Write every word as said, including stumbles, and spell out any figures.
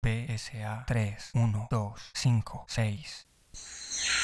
P S A tres uno dos cinco seis.